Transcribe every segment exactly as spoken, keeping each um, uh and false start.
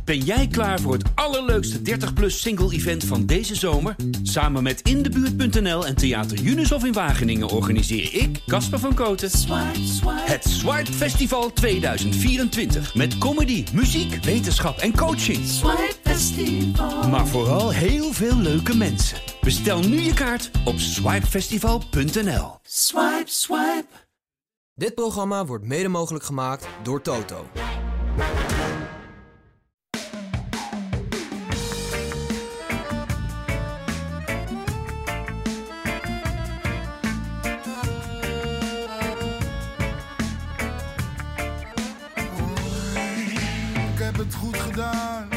Ben jij klaar voor het allerleukste dertig plus single-event van deze zomer? Samen met In de Buurt punt n l en Theater Unisof in Wageningen organiseer ik, Casper van Kooten, Swipe, Swipe. Het Swipe Festival tweeduizend vierentwintig. Met comedy, muziek, wetenschap en coaching. Swipe Festival. Maar vooral heel veel leuke mensen. Bestel nu je kaart op swipe festival punt n l. Swipe, swipe. Dit programma wordt mede mogelijk gemaakt door Toto. Ik heb het goed gedaan,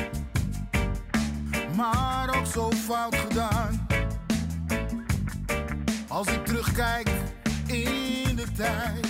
maar ook zo fout gedaan. Als ik terugkijk in de tijd.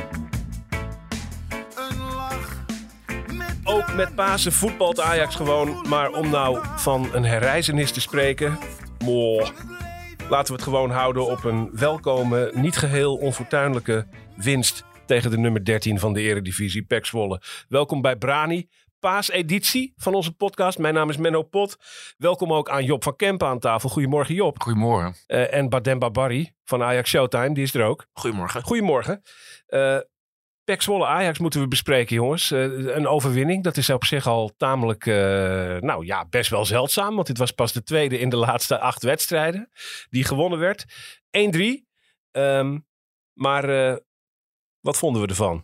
Een lach met Ook met Pasen voetbalt Ajax gewoon. Maar om nou van een herrijzenis te spreken... Moh, laten we het gewoon houden op een welkome, niet geheel onfortuinlijke winst... tegen de nummer dertien van de Eredivisie, P E C Zwolle. Welkom bij Brani, paaseditie van onze podcast. Mijn naam is Menno Pot. Welkom ook aan Job van Kempen aan tafel. Goedemorgen Job. Goedemorgen. Uh, en Bademba Barry van Ajax Showtime, die is er ook. Goedemorgen. Goedemorgen. Uh, P E C Zwolle Ajax moeten we bespreken, jongens. Uh, een overwinning, dat is op zich al tamelijk, uh, nou ja, best wel zeldzaam. Want dit was pas de tweede in de laatste acht wedstrijden die gewonnen werd. één drie. Um, maar uh, wat vonden we ervan?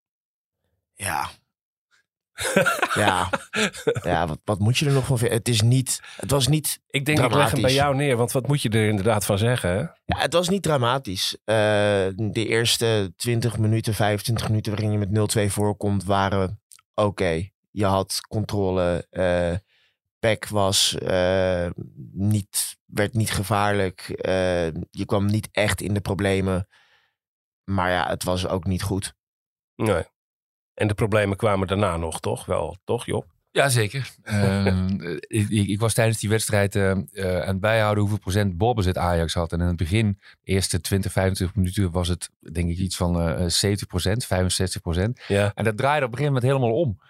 Ja. ja. Ja, wat, wat moet je er nog van vinden? Het is niet, het was niet Ik denk, dramatisch. ik leg hem bij jou neer, want wat moet je er inderdaad van zeggen, hè? Ja, het was niet dramatisch. Uh, de eerste twintig minuten, vijfentwintig minuten waarin je met nul twee voorkomt, waren oké. Okay. Je had controle. Uh, P E C was uh, niet, werd niet gevaarlijk. Uh, je kwam niet echt in de problemen. Maar ja, het was ook niet goed. Nee. En de problemen kwamen daarna nog, toch? Wel, toch Job? Jazeker. uh, ik, ik was tijdens die wedstrijd uh, uh, aan het bijhouden hoeveel procent balbezit Ajax had. En in het begin, de eerste twintig, vijfentwintig minuten, was het denk ik iets van uh, zeventig procent, vijfenzestig procent. Ja. En dat draaide op een gegeven moment helemaal om.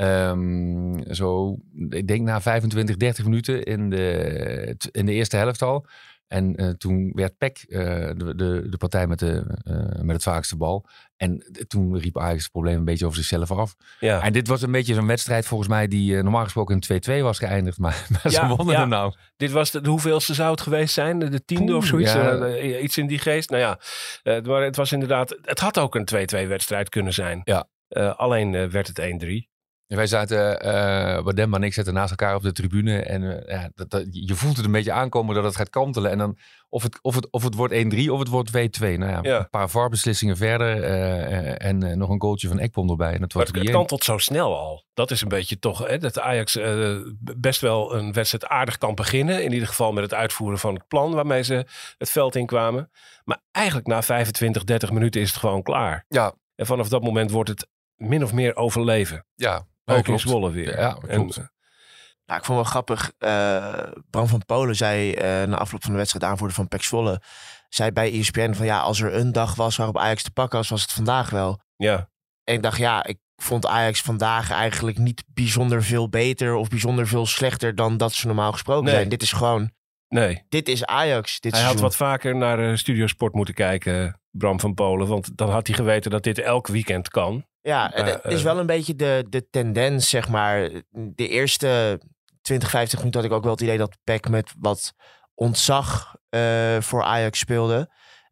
Um, zo, ik denk na vijfentwintig, dertig minuten in de, in de eerste helft al. En uh, toen werd P E C uh, de, de, de partij met, de, uh, met het vaakste bal. En uh, toen riep Ajax het probleem een beetje over zichzelf af. Ja. En dit was een beetje zo'n wedstrijd volgens mij die uh, normaal gesproken in twee twee was geëindigd. Maar, maar Ja, ze wonnen ja. er nou. Dit was de, de hoeveelste zou het geweest zijn? De, de tiende Oeh, of zoiets? ja. Uh, iets in die geest? Nou ja, uh, maar het was inderdaad... Het had ook een twee twee wedstrijd kunnen zijn. Ja. Uh, alleen uh, werd het één drie. En wij zaten, uh, Bademba en ik zaten naast elkaar op de tribune. En uh, ja, dat, dat, je voelt het een beetje aankomen dat het gaat kantelen. En dan of het, of het, of het wordt één drie of het wordt twee twee. Nou ja, Ja. een paar V A R-beslissingen verder. Uh, en uh, nog een goaltje van Ekpom erbij. En dat Maar wordt het, het kantelt zo snel al. Dat is een beetje toch... Hè, dat Ajax uh, best wel een wedstrijd aardig kan beginnen. In ieder geval met het uitvoeren van het plan waarmee ze het veld inkwamen. Maar eigenlijk na vijfentwintig, dertig minuten is het gewoon klaar. Ja, En vanaf dat moment wordt het min of meer overleven. ja. Ook in klopt. Zwolle weer. Ja, klopt. En, Nou, ik vond wel grappig. Uh, Bram van Polen zei uh, na afloop van de wedstrijd, aanvoerder van P E C Zwolle, zei bij E S P N van ja, als er een dag was waarop Ajax te pakken was, was het vandaag wel. ja. En ik dacht ja, ik vond Ajax vandaag eigenlijk niet bijzonder veel beter of bijzonder veel slechter dan dat ze normaal gesproken Nee. zijn. Dit is gewoon, Nee. dit is Ajax. Dit Hij had seizoen. wat vaker naar uh, Studio Sport moeten kijken, Bram van Polen. Want dan had hij geweten dat dit elk weekend kan. Ja, en Uh, het is uh, wel een beetje de, de tendens, zeg maar. De eerste twintig, vijftig minuten had ik ook wel het idee dat P E C met wat ontzag uh, voor Ajax speelde.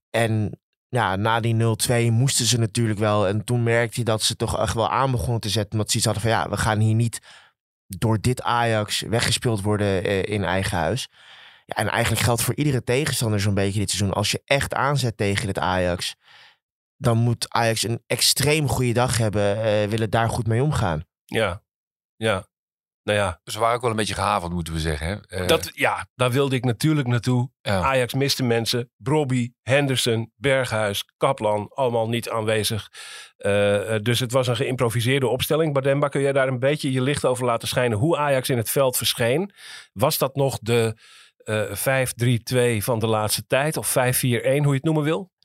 En ja, na die nul twee moesten ze natuurlijk wel. En toen merkte hij dat ze toch echt wel aan begonnen te zetten. Omdat ze iets hadden van ja, we gaan hier niet door dit Ajax weggespeeld worden uh, in eigen huis. Ja, en eigenlijk geldt voor iedere tegenstander zo'n beetje dit seizoen. Als je echt aanzet tegen dit Ajax, dan moet Ajax een extreem goede dag hebben. Uh, willen daar goed mee omgaan. Ja, ja. Nou ja, Ze waren ook wel een beetje gehavend, moeten we zeggen. Hè? Uh, dat, ja, daar wilde ik natuurlijk naartoe. ja. Ajax miste mensen. Brobby, Henderson, Berghuis, Kaplan, allemaal niet aanwezig. Uh, dus het was een geïmproviseerde opstelling. Bademba, kun jij daar een beetje je licht over laten schijnen hoe Ajax in het veld verscheen? Was dat nog de uh, vijf drie twee van de laatste tijd? Of vijf vier een, hoe je het noemen wil?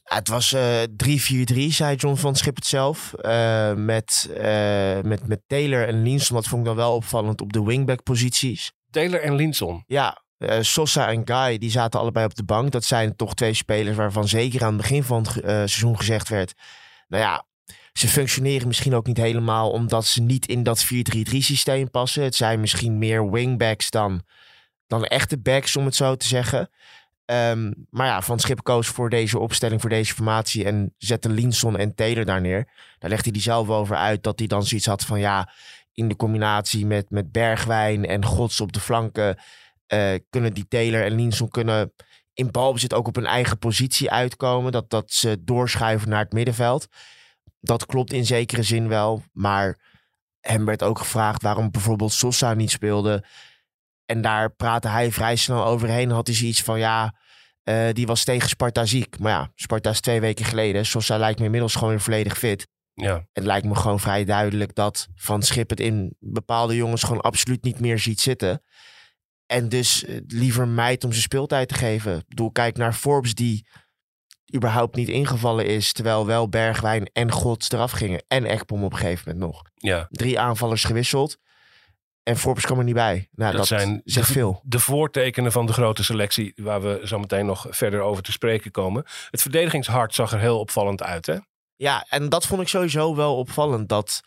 Het was uh, drie vier drie, zei John van Schip het zelf. Uh, met, uh, met, met Taylor en Linson, dat vond ik dan wel opvallend op de wingback-posities. Taylor en Linson. Ja, uh, Sosa en Guy, die zaten allebei op de bank. Dat zijn toch twee spelers waarvan zeker aan het begin van het uh, seizoen gezegd werd... Nou ja, ze functioneren misschien ook niet helemaal omdat ze niet in dat vier drie drie systeem passen. Het zijn misschien meer wingbacks dan, dan echte backs, om het zo te zeggen. Um, maar ja, Van Schip koos voor deze opstelling, voor deze formatie en zette Linson en Taylor daar neer. Daar legde hij zelf over uit dat hij dan zoiets had van ja, in de combinatie met, met Bergwijn en Gods op de flanken uh, kunnen die Taylor en Linson kunnen in balbezit ook op hun eigen positie uitkomen. Dat, dat ze doorschuiven naar het middenveld. Dat klopt in zekere zin wel, maar hem werd ook gevraagd waarom bijvoorbeeld Sosa niet speelde. En daar praatte hij vrij snel overheen. Had hij zoiets van, ja, uh, die was tegen Sparta ziek. Maar ja, Sparta is twee weken geleden. Sosa lijkt me inmiddels gewoon weer volledig fit. Ja. Het lijkt me gewoon vrij duidelijk dat Van Schip het in bepaalde jongens gewoon absoluut niet meer ziet zitten. En dus uh, liever mijt om zijn speeltijd te geven. Ik bedoel, kijk naar Forbes die überhaupt niet ingevallen is. Terwijl wel Bergwijn en Gods eraf gingen. En Ekpom op een gegeven moment nog. Ja. Drie aanvallers gewisseld. En Forbes kwam er niet bij. Nou, dat, dat zijn zegt de, veel. De voortekenen van de grote selectie, waar we zo meteen nog verder over te spreken komen. Het verdedigingshart zag er heel opvallend uit, hè? Ja, en dat vond ik sowieso wel opvallend. Dat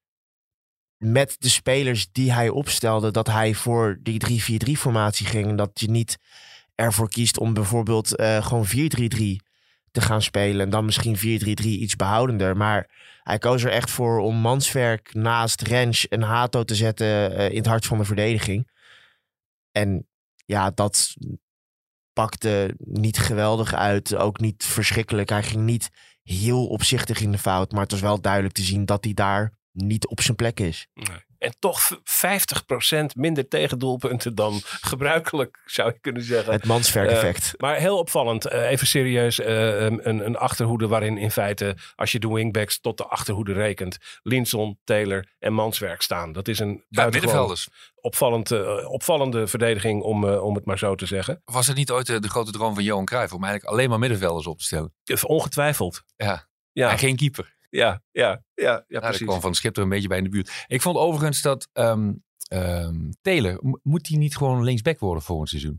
met de spelers die hij opstelde, dat hij voor die drie vier drie formatie ging. En dat je niet ervoor kiest om bijvoorbeeld uh, gewoon vier drie drie te gaan spelen. En dan misschien vier drie drie iets behoudender. Maar hij koos er echt voor om Manswerk naast Rens en Hato te zetten uh, in het hart van de verdediging. En ja, dat pakte niet geweldig uit. Ook niet verschrikkelijk. Hij ging niet heel opzichtig in de fout. Maar het was wel duidelijk te zien dat hij daar niet op zijn plek is. Nee. En toch vijftig procent minder tegendoelpunten dan gebruikelijk, zou je kunnen zeggen. Het Manswerk-effect. Uh, maar heel opvallend, uh, even serieus, uh, een, een achterhoede waarin in feite, als je de wingbacks tot de achterhoede rekent, Linson, Taylor en Manswerk staan. Dat is een ja, middenvelders. Opvallend, uh, opvallende verdediging, om, uh, om het maar zo te zeggen. Was het niet ooit uh, de grote droom van Johan Cruijff om eigenlijk alleen maar middenvelders op te stellen? Ongetwijfeld. Ja, ja. En geen keeper. Ja, ja, ja, ja, ja precies. Dat kwam Van Schip er een beetje bij in de buurt. Ik vond overigens dat um, um, Taylor, m- moet hij niet gewoon linksback worden volgend seizoen?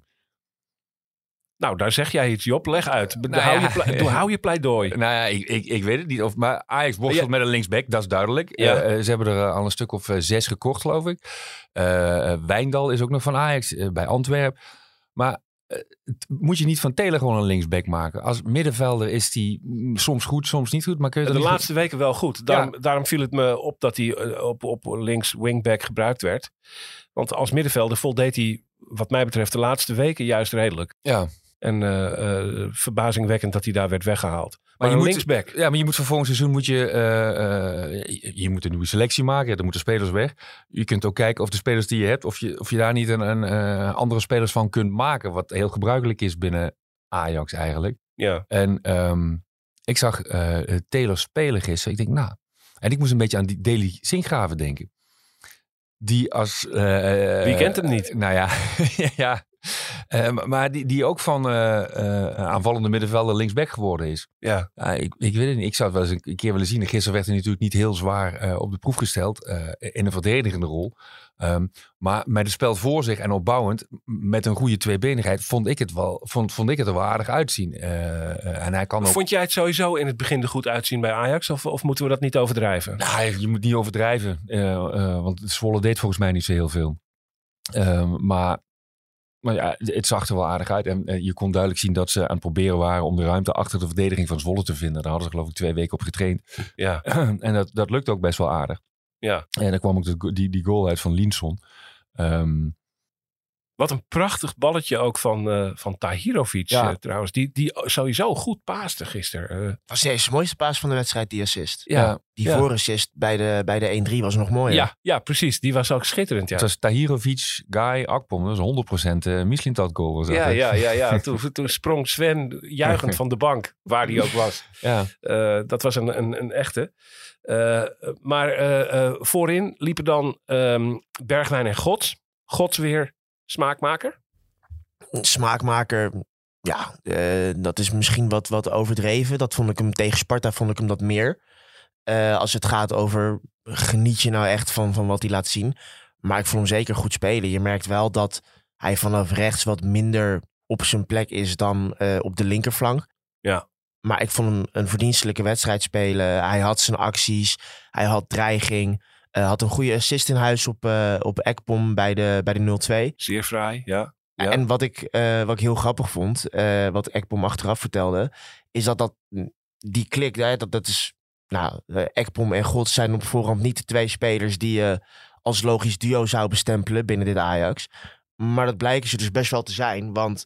Nou, daar zeg jij iets, Job. Leg uit. Nou hou, ja. je ple- doe, hou je pleidooi. Nou ja, ik, ik, ik weet het niet. Of, maar Ajax worstelt Ja. met een linksback, dat is duidelijk. Ja. Uh, ze hebben er uh, al een stuk of uh, zes gekocht, geloof ik. Uh, Wijndal is ook nog van Ajax, uh, bij Antwerpen. Maar uh, t- moet je niet van Taylor gewoon een linksback maken? Als middenvelder is die mm, soms goed, soms niet goed. Maar kun je De dat niet laatste weken wel goed. Daarom, ja. daarom viel het me op dat hij uh, op, op links wingback gebruikt werd. Want als middenvelder voldeed hij, wat mij betreft, de laatste weken juist redelijk. Ja. En uh, uh, verbazingwekkend dat hij daar werd weggehaald. Maar, maar je een moet, linksback. Ja, maar je moet voor volgend seizoen moet je, uh, uh, je, je moet een nieuwe selectie maken. Ja, er moeten spelers weg. Je kunt ook kijken of de spelers die je hebt, of je, of je daar niet een, een uh, andere spelers van kunt maken. Wat heel gebruikelijk is binnen Ajax eigenlijk. Ja. En um, ik zag uh, Taylor spelen gisteren. Ik denk, nou. En ik moest een beetje aan die Deli Sinkgraven denken. Die als... Uh, Wie kent hem niet? Uh, nou ja, ja. Uh, maar die, die ook van uh, uh, aanvallende middenvelder linksback geworden is. Ja. Uh, ik, ik weet het niet. Ik zou het wel eens een keer willen zien. Gisteren werd hij natuurlijk niet heel zwaar uh, op de proef gesteld. Uh, in een verdedigende rol. Um, maar met het spel voor zich en opbouwend. Met een goede tweebenigheid. Vond ik het, wel, vond, vond ik het er wel aardig uitzien. Uh, uh, en hij kan ook... Vond jij het sowieso in het begin er goed uitzien bij Ajax? Of, of moeten we dat niet overdrijven? Nou, je moet niet overdrijven. Uh, uh, want Zwolle deed volgens mij niet zo heel veel. Uh, maar... Maar ja, het zag er wel aardig uit. En, en je kon duidelijk zien dat ze aan het proberen waren om de ruimte achter de verdediging van Zwolle te vinden. Daar hadden ze geloof ik twee weken op getraind. Ja. En dat, dat lukte ook best wel aardig. Ja. En dan kwam ook de, die, die goal uit van Linson. Um, Wat een prachtig balletje ook van, uh, van Tahirovic ja. uh, trouwens. Die, die sowieso goed paaste gisteren. Uh, was deze mooiste paas van de wedstrijd, die assist. Ja. Die ja. voorassist bij de, bij de één drie was nog mooi. Ja, ja, precies. Die was ook schitterend. Ja. Het was Tahirovic, Guy, Akpom. Dat was honderd procent uh, Mislintat goal. Was dat, ja, ja, ja, ja. toen, toen sprong Sven juichend van de bank, waar die ook was. Ja. Uh, dat was een, een, een echte. Uh, maar uh, uh, voorin liepen dan um, Bergwijn en Gods. Gods weer smaakmaker. Smaakmaker, Ja, uh, dat is misschien wat, wat overdreven. Dat vond ik hem tegen Sparta, vond ik hem dat meer. Uh, als het gaat over, geniet je nou echt van, van wat hij laat zien. Maar ik vond hem zeker goed spelen. Je merkt wel dat hij vanaf rechts wat minder op zijn plek is dan uh, op de linkerflank. Ja. Maar ik vond hem een verdienstelijke wedstrijd spelen. Hij had zijn acties, hij had dreiging. Uh, had een goede assist in huis op, uh, op Ekpom bij de, bij de nul twee. Zeer fraai, ja. Ja. En wat ik, uh, wat ik heel grappig vond, uh, wat Ekpom achteraf vertelde, is dat, dat die klik, hè, dat, dat is, nou, uh, Ekpom en God zijn op voorhand niet de twee spelers die je uh, als logisch duo zou bestempelen binnen dit Ajax. Maar dat blijken ze dus best wel te zijn, want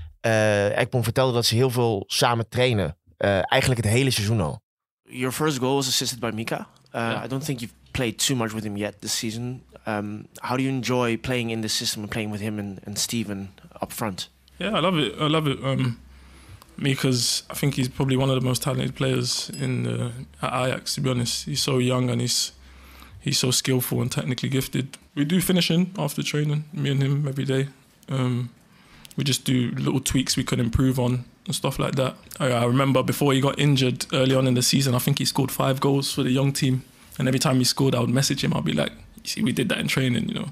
uh, Ekpom vertelde dat ze heel veel samen trainen. Uh, eigenlijk het hele seizoen al. Your first goal was assisted by Mika. Uh, yeah. I don't think you've played too much with him yet this season. Um, how do you enjoy playing in this system and playing with him and, and Steven up front? Yeah, I love it. I love it. Um, Mika's, I think he's probably one of the most talented players in uh, at Ajax, to be honest. He's so young and he's he's so skillful and technically gifted. We do finishing after training, me and him every day. Um, we just do little tweaks we can improve on and stuff like that. I, I remember before he got injured early on in the season, I think he scored five goals for the young team. And every time he scored, I would message him. I'd be like, "You see, we did that in training, you know."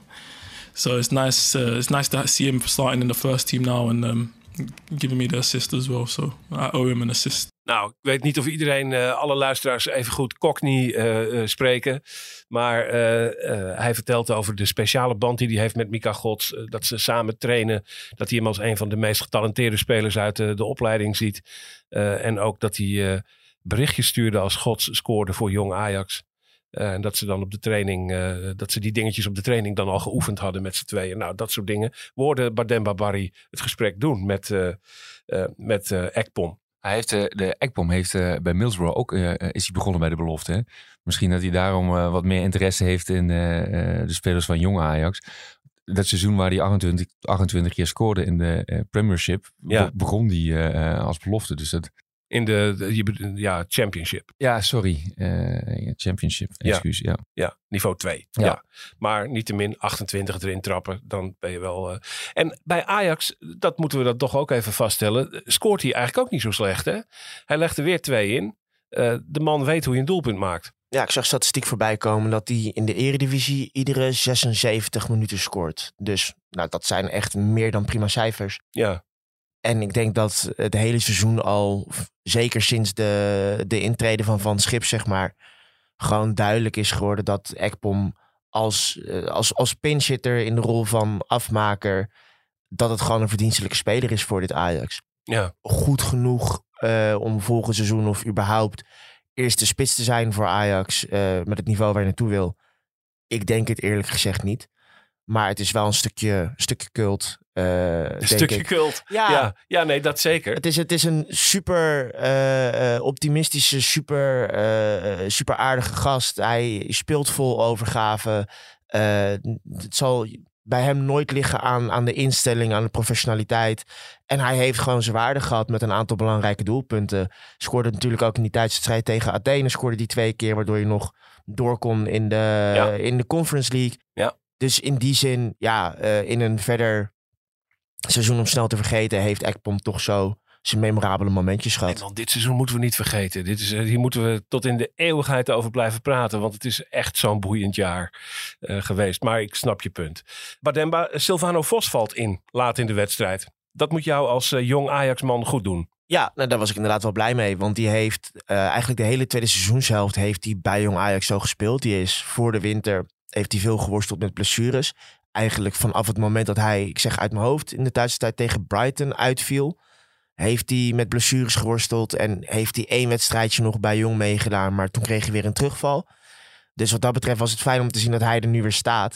So it's nice. Uh, it's nice to see him starting in the first team now and um, giving me the assist as well. So I owe him an assist. Nou, ik weet niet of iedereen, uh, alle luisteraars even goed Cockney uh, uh, spreken. Maar uh, uh, hij vertelt over de speciale band die hij heeft met Mika Gods. Uh, dat ze samen trainen. Dat hij hem als een van de meest getalenteerde spelers uit de, de opleiding ziet. Uh, en ook dat hij uh, berichtjes stuurde als Gods scoorde voor jong Ajax. Uh, en dat ze dan op de training, uh, dat ze die dingetjes op de training dan al geoefend hadden met z'n tweeën. Nou, dat soort dingen. We hoorden Bademba Barry het gesprek doen met, uh, uh, met uh, Ekpom. Hij heeft, uh, de Ekpom heeft uh, bij Middlesbrough ook uh, is hij begonnen bij de belofte. Hè? Misschien dat hij daarom uh, wat meer interesse heeft in uh, uh, de spelers van jong Ajax. Dat seizoen waar hij achtentwintig, achtentwintig keer scoorde in de uh, Premiership, ja. be- begon hij uh, als belofte. Dus dat... In de, de ja, Championship. Ja, sorry. Uh, championship, excuus. Ja. Ja. ja, niveau twee. Ja. Ja. Maar niettemin achtentwintig erin trappen, dan ben je wel... Uh... En bij Ajax, dat moeten we dan toch ook even vaststellen, scoort hij eigenlijk ook niet zo slecht, hè? Hij legt er weer twee in. Uh, de man weet hoe je een doelpunt maakt. Ja, ik zag statistiek voorbij komen dat hij in de Eredivisie iedere zesenzeventig minuten scoort. Dus nou, dat zijn echt meer dan prima cijfers. Ja. En ik denk dat het hele seizoen al, zeker sinds de, de intrede van Van Schip, zeg maar, gewoon duidelijk is geworden dat Ekpom als, als, als pinchitter in de rol van afmaker, dat het gewoon een verdienstelijke speler is voor dit Ajax. Ja. Goed genoeg uh, om volgend seizoen of überhaupt eerste spits te zijn voor Ajax uh, met het niveau waar je naartoe wil. Ik denk het eerlijk gezegd niet. Maar het is wel een stukje, een stukje cult. Uh, een stukje ik. cult. Ja. ja, ja, nee, dat zeker. Het is, het is een super uh, uh, optimistische, super, uh, super aardige gast. Hij speelt vol overgave. Uh, het zal bij hem nooit liggen aan, aan de instelling, aan de professionaliteit. En hij heeft gewoon zijn waarde gehad met een aantal belangrijke doelpunten. Scoorde natuurlijk ook in die thuiswedstrijd tegen Athene. Scoorde die twee keer, waardoor je nog door kon in de, ja. in de Conference League. Ja. Dus in die zin, ja, uh, in een verder seizoen om snel te vergeten, heeft Ekpom toch zo zijn memorabele momentjes gehad. Nee, man, dit seizoen moeten we niet vergeten. Dit is, hier moeten we tot in de eeuwigheid over blijven praten. Want het is echt zo'n boeiend jaar uh, geweest. Maar ik snap je punt. Bademba, Silvano Vos valt in laat in de wedstrijd. Dat moet jou als uh, jong Ajax-man goed doen. Ja, nou, daar was ik inderdaad wel blij mee. Want die heeft uh, eigenlijk de hele tweede seizoenshelft heeft hij bij jong Ajax zo gespeeld. Die is voor de winter, heeft hij veel geworsteld met blessures. Eigenlijk vanaf het moment dat hij, ik zeg uit mijn hoofd, in de thuiswedstrijd tegen Brighton uitviel, heeft hij met blessures geworsteld en heeft hij één wedstrijdje nog bij Jong meegedaan, maar toen kreeg hij weer een terugval. Dus wat dat betreft was het fijn om te zien dat hij er nu weer staat.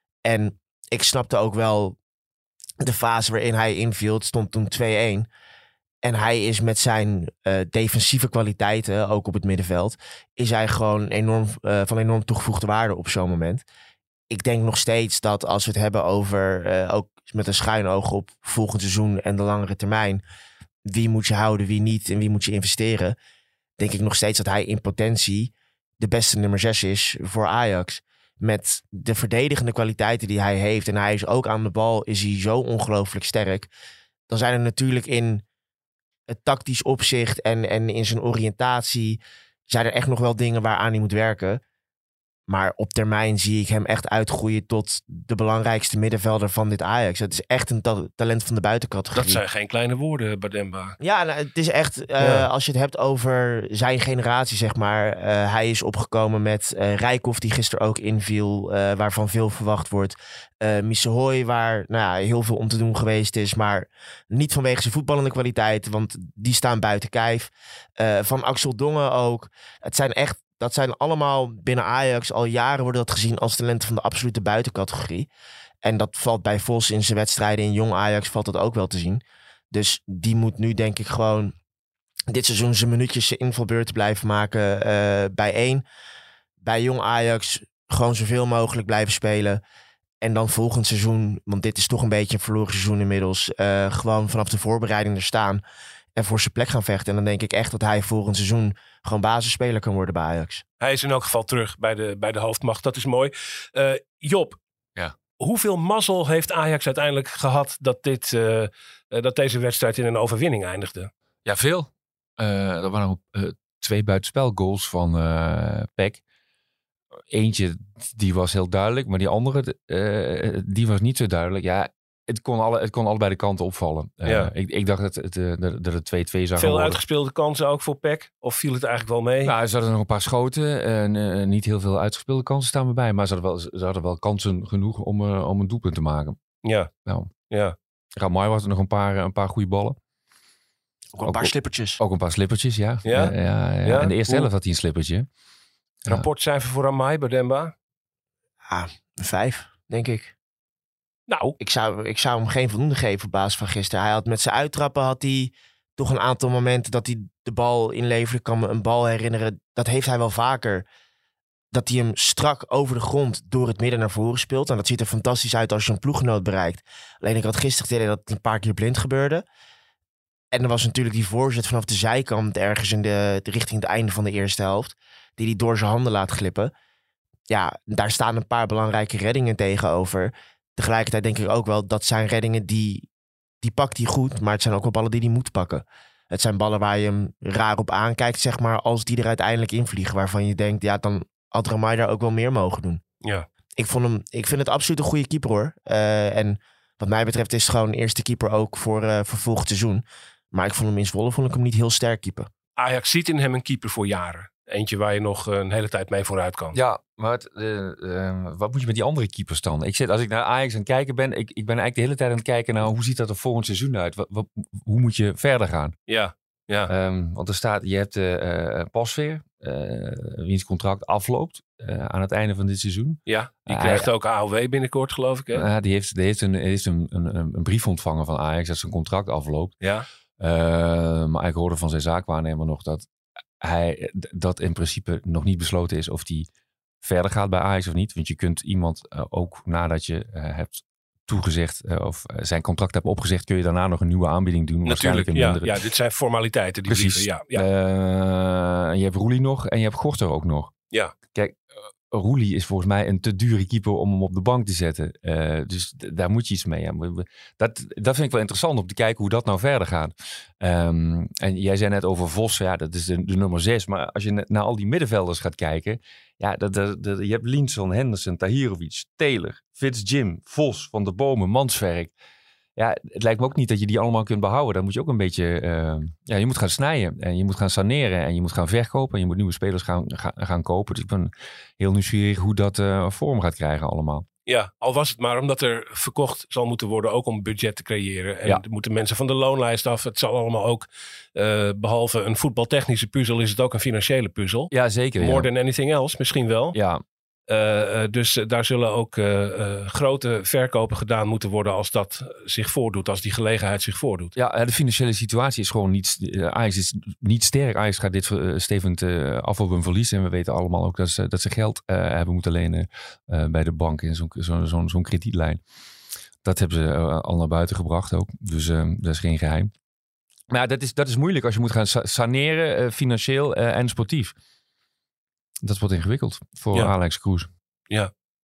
En ik snapte ook wel de fase waarin hij inviel. Het stond toen twee-een. En hij is met zijn uh, defensieve kwaliteiten, ook op het middenveld, is hij gewoon enorm, uh, van enorm toegevoegde waarde op zo'n moment. Ik denk nog steeds dat als we het hebben over, uh, ook met een schuin oog op volgend seizoen en de langere termijn, wie moet je houden, wie niet en wie moet je investeren, denk ik nog steeds dat hij in potentie de beste nummer zes is voor Ajax. Met de verdedigende kwaliteiten die hij heeft en hij is ook aan de bal, is hij zo ongelooflijk sterk. Dan zijn er natuurlijk in het tactisch opzicht en, en in zijn oriëntatie zijn er echt nog wel dingen waaraan hij moet werken. Maar op termijn zie ik hem echt uitgroeien tot de belangrijkste middenvelder van dit Ajax. Het is echt een ta- talent van de buitencategorie. Dat zijn geen kleine woorden, Bademba. Ja, nou, het is echt, uh, Ja. als je het hebt over zijn generatie, zeg maar. Uh, hij is opgekomen met uh, Rijkoff, die gisteren ook inviel, uh, waarvan veel verwacht wordt. Uh, Missehooi, waar nou ja, heel veel om te doen geweest is, maar niet vanwege zijn voetballende kwaliteit, want die staan buiten kijf. Uh, van Axel Dongen ook. Het zijn echt, dat zijn allemaal binnen Ajax, al jaren worden dat gezien als talenten van de absolute buitencategorie. En dat valt bij Vos in zijn wedstrijden in jong Ajax valt dat ook wel te zien. Dus die moet nu denk ik gewoon dit seizoen zijn minuutjes, zijn invalbeurten blijven maken uh, bij één. Bij jong Ajax gewoon zoveel mogelijk blijven spelen. En dan volgend seizoen, want dit is toch een beetje een verloren seizoen inmiddels, uh, gewoon vanaf de voorbereiding er staan en voor zijn plek gaan vechten. En dan denk ik echt dat hij volgend seizoen gewoon basisspeler kan worden bij Ajax. Hij is in elk geval terug bij de, bij de hoofdmacht. Dat is mooi. Uh, Job, ja. Hoeveel mazzel heeft Ajax uiteindelijk gehad dat, dit, uh, uh, dat deze wedstrijd in een overwinning eindigde? Ja, veel. Uh, er waren nog uh, twee buitenspelgoals van uh, P E C. Eentje, die was heel duidelijk, maar die andere, uh, die was niet zo duidelijk. Ja, het kon, alle, het kon allebei de kanten opvallen. Uh, ja. ik, ik dacht dat het, uh, dat het twee-twee zou Veel worden. uitgespeelde kansen ook voor P E C? Of viel het eigenlijk wel mee? Nou, ze hadden nog een paar schoten. En, uh, niet heel veel uitgespeelde kansen staan erbij. Maar ze hadden wel, ze hadden wel kansen genoeg om, uh, om een doelpunt te maken. Ja. Nou, ja. Ramai had er nog een paar, een paar goede ballen. Ook een paar ook, slippertjes. Ook een paar slippertjes, ja. Ja? Uh, ja, ja. ja? En de eerste Hoe? helft had hij een slippertje. Rapportcijfer voor Ramai, Bademba? Ja, een vijf, denk ik. Nou. Ik zou, ik zou hem geen voldoende geven op basis van gisteren. Hij had met zijn uittrappen had hij toch een aantal momenten dat hij de bal inleverde. Ik kan me een bal herinneren, dat heeft hij wel vaker. Dat hij hem strak over de grond door het midden naar voren speelt. En dat ziet er fantastisch uit als je een ploeggenoot bereikt. Alleen ik had gisteren het idee dat het een paar keer blind gebeurde. En er was natuurlijk die voorzet vanaf de zijkant ergens in de, de richting het einde van de eerste helft. Die hij door zijn handen laat glippen. Ja, daar staan een paar belangrijke reddingen tegenover. Tegelijkertijd denk ik ook wel, dat zijn reddingen die, die pakt hij goed. Maar het zijn ook wel ballen die hij moet pakken. Het zijn ballen waar je hem raar op aankijkt, zeg maar, als die er uiteindelijk invliegen. Waarvan je denkt, ja, dan had Ramai daar ook wel meer mogen doen. Ja. Ik, vond hem, ik vind het absoluut een goede keeper, hoor. Uh, en wat mij betreft is het gewoon eerste keeper ook voor, uh, voor volgend seizoen. Maar ik vond hem in Zwolle vond ik hem niet heel sterk keeper. Ajax ziet in hem een keeper voor jaren. Eentje waar je nog een hele tijd mee vooruit kan. Ja, maar het, uh, uh, wat moet je met die andere keepers dan? Ik zit, als ik naar Ajax aan het kijken ben, ik, ik ben eigenlijk de hele tijd aan het kijken naar hoe ziet dat er volgend seizoen uit? Wat, wat, hoe moet je verder gaan? Ja, ja. Um, want er staat, je hebt uh, Pasveer, uh, wiens contract afloopt uh, aan het einde van dit seizoen. Ja, die uh, krijgt hij, ook A O W binnenkort, geloof ik. Hè? Uh, die heeft, die heeft, een, heeft een, een, een brief ontvangen van Ajax dat zijn contract afloopt. Ja. Uh, maar ik hoorde van zijn zaakwaarnemer nog dat hij dat in principe nog niet besloten is of die verder gaat bij Ajax of niet. Want je kunt iemand uh, ook nadat je uh, hebt toegezegd uh, of uh, zijn contract hebt opgezegd, kun je daarna nog een nieuwe aanbieding doen. Natuurlijk, ja, ja. Dit zijn formaliteiten. Die Precies. Brieven, ja, ja. Uh, je hebt Roelie nog en je hebt Gorter ook nog. Ja. Kijk, uh, Roelie is volgens mij een te dure keeper om hem op de bank te zetten. Uh, dus d- daar moet je iets mee. Ja. Dat, dat vind ik wel interessant om te kijken hoe dat nou verder gaat. Um, en jij zei net over Vos, ja, dat is de, de nummer zes. Maar als je naar al die middenvelders gaat kijken, ja, dat, dat, dat, je hebt Linson, Henderson, Tahirovic, Taylor, Fitz Jim, Vos, Van der Bomen, Mansverk. Ja, het lijkt me ook niet dat je die allemaal kunt behouden. Dan moet je ook een beetje, uh, ja, je moet gaan snijden en je moet gaan saneren en je moet gaan verkopen en je moet nieuwe spelers gaan, gaan, gaan kopen. Dus ik ben heel nieuwsgierig hoe dat uh, vorm gaat krijgen allemaal. Ja, al was het maar omdat er verkocht zal moeten worden, ook om budget te creëren. En ja. er moeten mensen van de loonlijst af. Het zal allemaal ook, uh, behalve een voetbaltechnische puzzel, is het ook een financiële puzzel. Ja, zeker. More ja. than anything else, misschien wel. Ja. Uh, dus uh, daar zullen ook uh, uh, grote verkopen gedaan moeten worden als dat zich voordoet, als die gelegenheid zich voordoet. Ja, de financiële situatie is gewoon niet, uh, Ajax is niet sterk. Ajax gaat dit uh, stevend uh, af op een verlies. En we weten allemaal ook dat ze, dat ze geld uh, hebben moeten lenen uh, bij de bank in zo'n, zo, zo, zo'n kredietlijn. Dat hebben ze uh, al naar buiten gebracht ook. Dus uh, dat is geen geheim. Maar ja, dat is, dat is moeilijk als je moet gaan saneren, uh, financieel uh, en sportief. Dat wordt ingewikkeld voor ja. Alex Kroes. Ja,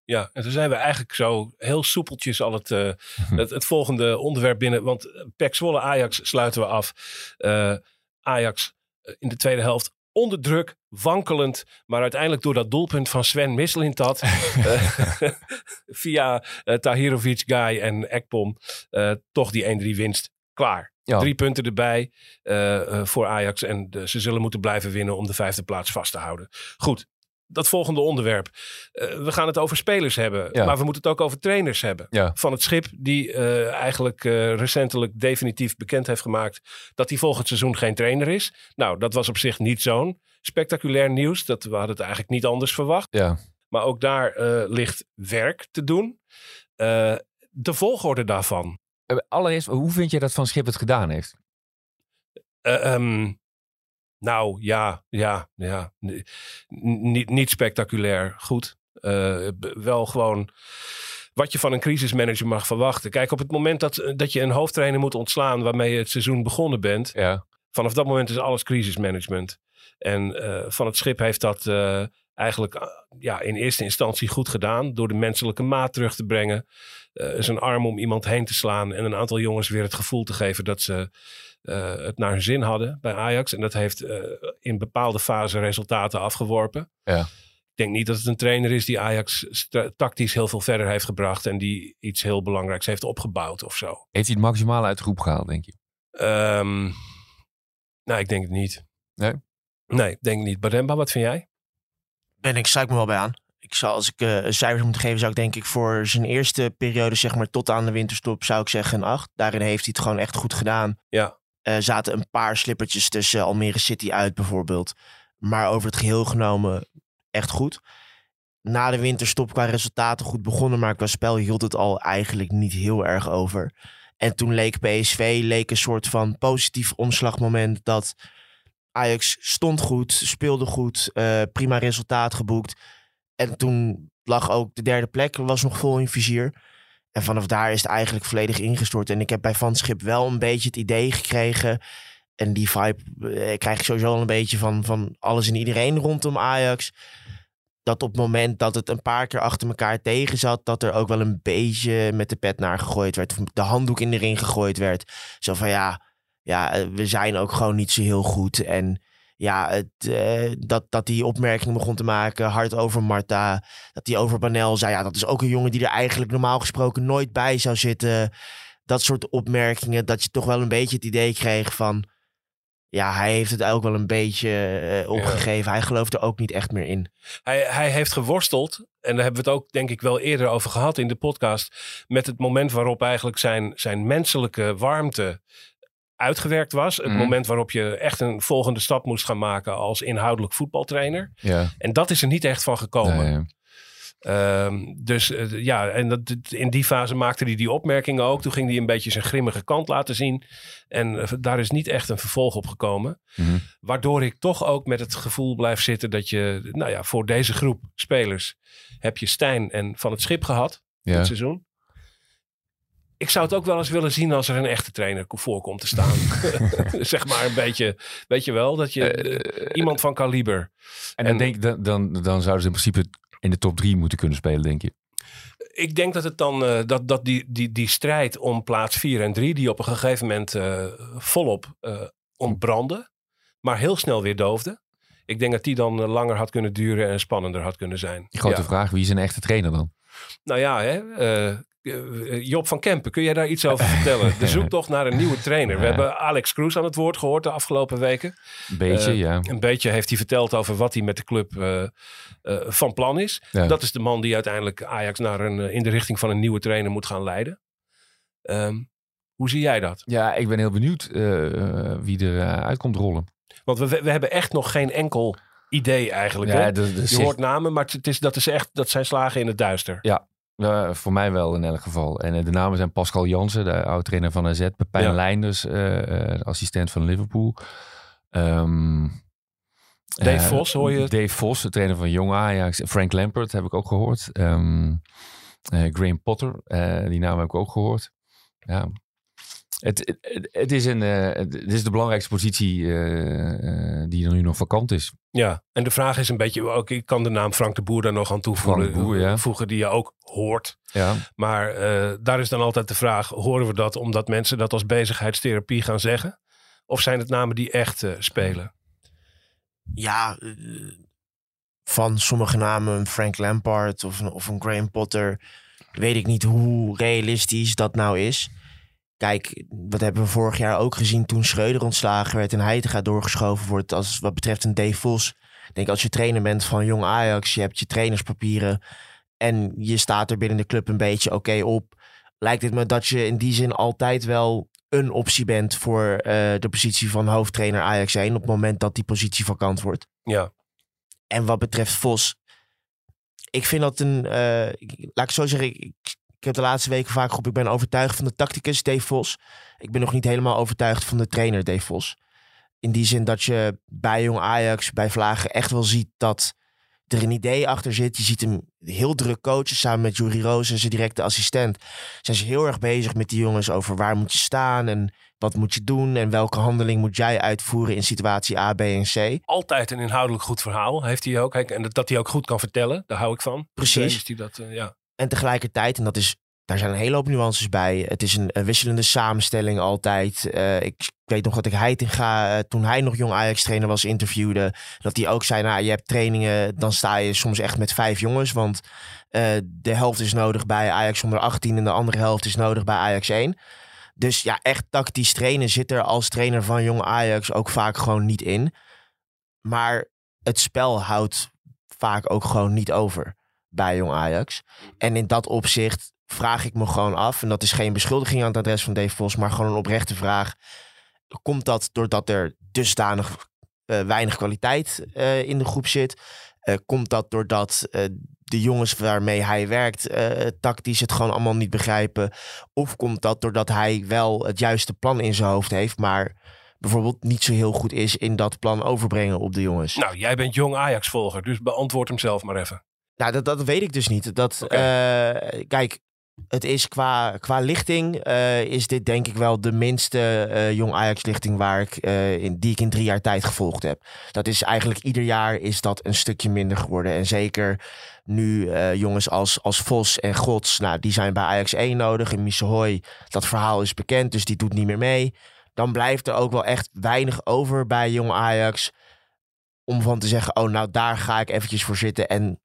Ja, en toen zijn we eigenlijk zo heel soepeltjes al het, uh, het, het volgende onderwerp binnen. Want P E C Zwolle Ajax sluiten we af. Uh, Ajax uh, in de tweede helft onder druk, wankelend. Maar uiteindelijk door dat doelpunt van Sven Mislintat. uh, via uh, Tahirovic, Guy en Ekpom. Uh, toch die één drie winst. Klaar. Ja. Drie punten erbij uh, uh, voor Ajax. En uh, ze zullen moeten blijven winnen om de vijfde plaats vast te houden. Goed. Dat volgende onderwerp. Uh, we gaan het over spelers hebben. Ja. Maar we moeten het ook over trainers hebben. Ja. Van het Schip die uh, eigenlijk uh, recentelijk definitief bekend heeft gemaakt dat hij volgend seizoen geen trainer is. Nou, dat was op zich niet zo'n spectaculair nieuws. Dat, we hadden het eigenlijk niet anders verwacht. Ja. Maar ook daar uh, ligt werk te doen. Uh, de volgorde daarvan. Uh, allereerst, hoe vind je dat Van Schip het gedaan heeft? Uh, um, Nou, ja, ja, ja. Niet, niet spectaculair. Goed. Uh, wel gewoon wat je van een crisismanager mag verwachten. Kijk, op het moment dat, dat je een hoofdtrainer moet ontslaan waarmee je het seizoen begonnen bent. Ja. Vanaf dat moment is alles crisismanagement. En uh, Van het Schip heeft dat uh, eigenlijk uh, ja, in eerste instantie goed gedaan. Door de menselijke maat terug te brengen. Uh, zijn arm om iemand heen te slaan. En een aantal jongens weer het gevoel te geven dat ze Uh, het naar hun zin hadden bij Ajax. En dat heeft uh, in bepaalde fasen resultaten afgeworpen. Ja. Ik denk niet dat het een trainer is die Ajax st- tactisch heel veel verder heeft gebracht. En die iets heel belangrijks heeft opgebouwd of zo. Heeft hij het maximale uit de groep gehaald, denk je? Um, nou, ik denk het niet. Nee? Nee, ik denk het niet. Bademba, wat vind jij? Ben ik, sluit me wel bij aan. Ik zou, als ik uh, cijfers moet geven, zou ik denk ik voor zijn eerste periode, zeg maar tot aan de winterstop, zou ik zeggen een acht. Daarin heeft hij het gewoon echt goed gedaan. Ja. Uh, zaten een paar slippertjes tussen Almere City uit bijvoorbeeld. Maar over het geheel genomen echt goed. Na de winterstop qua resultaten goed begonnen. Maar qua spel hield het al eigenlijk niet heel erg over. En toen leek P S V leek een soort van positief omslagmoment. Dat Ajax stond goed, speelde goed. Uh, prima resultaat geboekt. En toen lag ook de derde plek. Was nog vol in vizier. En vanaf daar is het eigenlijk volledig ingestort. En ik heb bij Van Schip wel een beetje het idee gekregen. En die vibe eh, krijg ik sowieso al een beetje van, van alles en iedereen rondom Ajax. Dat op het moment dat het een paar keer achter elkaar tegen zat, dat er ook wel een beetje met de pet naar gegooid werd. Of de handdoek in de ring gegooid werd. Zo van ja, ja we zijn ook gewoon niet zo heel goed. En ja, het, uh, dat, dat die opmerking begon te maken, hard over Marta, dat hij over Banel zei, ja, dat is ook een jongen die er eigenlijk normaal gesproken nooit bij zou zitten. Dat soort opmerkingen, dat je toch wel een beetje het idee kreeg van, ja, hij heeft het ook wel een beetje uh, opgegeven. Ja. Hij gelooft er ook niet echt meer in. Hij, hij heeft geworsteld, en daar hebben we het ook denk ik wel eerder over gehad in de podcast, met het moment waarop eigenlijk zijn, zijn menselijke warmte uitgewerkt was. Het mm. moment waarop je echt een volgende stap moest gaan maken als inhoudelijk voetbaltrainer. Ja. En dat is er niet echt van gekomen. Ja, ja. Um, dus uh, ja, en dat, in die fase maakte hij die opmerkingen ook. Toen ging hij een beetje zijn grimmige kant laten zien. En uh, daar is niet echt een vervolg op gekomen. Mm. Waardoor ik toch ook met het gevoel blijf zitten dat je, nou ja, voor deze groep spelers heb je Stijn en Van het Schip gehad. Ja. Dit seizoen. Ik zou het ook wel eens willen zien als er een echte trainer voor komt te staan. Zeg maar een beetje, weet je wel, dat je uh, iemand van kaliber. En, en dan, denk, dan, dan, dan zouden ze in principe in de top drie moeten kunnen spelen, denk je? Ik denk dat het dan uh, dat, dat die, die, die strijd om plaats vier en drie, die op een gegeven moment uh, volop uh, ontbrandde, maar heel snel weer doofde. Ik denk dat die dan uh, langer had kunnen duren en spannender had kunnen zijn. Die grote ja. vraag, wie is een echte trainer dan? Nou ja, hè, uh, Job van Kempen, kun jij daar iets over vertellen? De zoektocht naar een nieuwe trainer. We ja. hebben Alex Kroes aan het woord gehoord de afgelopen weken. Een beetje, uh, ja. Een beetje heeft hij verteld over wat hij met de club uh, uh, van plan is. Ja. Dat is de man die uiteindelijk Ajax naar een, in de richting van een nieuwe trainer moet gaan leiden. Um, hoe zie jij dat? Ja, ik ben heel benieuwd uh, wie er uh, uit komt rollen. Want we, we hebben echt nog geen enkel idee eigenlijk. Ja, hè? De, de, Je zegt... hoort namen, maar het is, dat, is echt, dat zijn slagen in het duister. Ja. Uh, voor mij wel in elk geval. En uh, de namen zijn Pascal Jansen, de oud-trainer van A Z. Pepijn ja. Leinders, uh, uh, assistent van Liverpool. Um, Dave uh, Vos, hoor je? Dave Vos, de trainer van Jong Ajax. Frank Lampert heb ik ook gehoord. Um, uh, Graham Potter, uh, die naam heb ik ook gehoord. Ja. Het, het, het, is een, uh, het is de belangrijkste positie uh, uh, die er nu nog vakant is. Ja, en de vraag is een beetje, ook, ik kan de naam Frank de Boer daar nog aan toevoegen, Boer, ja. voegen die je ook hoort. Ja. Maar uh, daar is dan altijd de vraag, horen we dat omdat mensen dat als bezigheidstherapie gaan zeggen? Of zijn het namen die echt uh, spelen? Ja, uh, van sommige namen, Frank Lampard of, of een Graham Potter, weet ik niet hoe realistisch dat nou is. Kijk, dat hebben we vorig jaar ook gezien toen Schreuder ontslagen werd en Heitinga doorgeschoven wordt als wat betreft een Dave Vos. Ik denk als je trainer bent van Jong Ajax, je hebt je trainerspapieren en je staat er binnen de club een beetje oké okay op, lijkt het me dat je in die zin altijd wel een optie bent voor uh, de positie van hoofdtrainer Ajax één op het moment dat die positie vakant wordt. Ja. En wat betreft Vos, ik vind dat een, uh, laat ik zo zeggen, ik, ik heb de laatste weken vaak geroepen, ik ben overtuigd van de tacticus Dave Vos. Ik ben nog niet helemaal overtuigd van de trainer Dave Vos. In die zin dat je bij Jong Ajax, bij Vlagen echt wel ziet dat er een idee achter zit. Je ziet hem heel druk coachen samen met Juri Roos en zijn directe assistent. Zijn ze heel erg bezig met die jongens over waar moet je staan en wat moet je doen en welke handeling moet jij uitvoeren in situatie A, B en C. Altijd een inhoudelijk goed verhaal heeft hij ook. En dat hij ook goed kan vertellen, daar hou ik van. Precies. Die dat, uh, ja. En tegelijkertijd, en dat is, daar zijn een hele hoop nuances bij. Het is een, een wisselende samenstelling altijd. Uh, ik weet nog dat ik Heitinga, uh, toen hij nog Jong Ajax trainer was, interviewde. Dat hij ook zei, nou, je hebt trainingen, dan sta je soms echt met vijf jongens. Want uh, de helft is nodig bij Ajax onder achttien en de andere helft is nodig bij Ajax één. Dus ja, echt tactisch trainen zit er als trainer van Jong Ajax ook vaak gewoon niet in. Maar het spel houdt vaak ook gewoon niet over bij Jong Ajax. En in dat opzicht vraag ik me gewoon af, en dat is geen beschuldiging aan het adres van Dave Vos, maar gewoon een oprechte vraag. Komt dat doordat er dusdanig uh, weinig kwaliteit uh, in de groep zit? Uh, komt dat doordat uh, de jongens waarmee hij werkt uh, tactisch het gewoon allemaal niet begrijpen? Of komt dat doordat hij wel het juiste plan in zijn hoofd heeft, maar bijvoorbeeld niet zo heel goed is in dat plan overbrengen op de jongens? Nou, jij bent Jong Ajax-volger, dus beantwoord hem zelf maar even. Nou, dat, dat weet ik dus niet. Dat, okay. uh, kijk, het is qua, qua lichting uh, is dit denk ik wel de minste uh, Jong Ajax lichting waar ik, uh, in, die ik in drie jaar tijd gevolgd heb. Dat is eigenlijk ieder jaar is dat een stukje minder geworden. En zeker nu uh, jongens als, als Vos en Gods, nou, die zijn bij Ajax één nodig. En Missehoy, dat verhaal is bekend, dus die doet niet meer mee. Dan blijft er ook wel echt weinig over bij Jong Ajax om van te zeggen, oh nou daar ga ik eventjes voor zitten en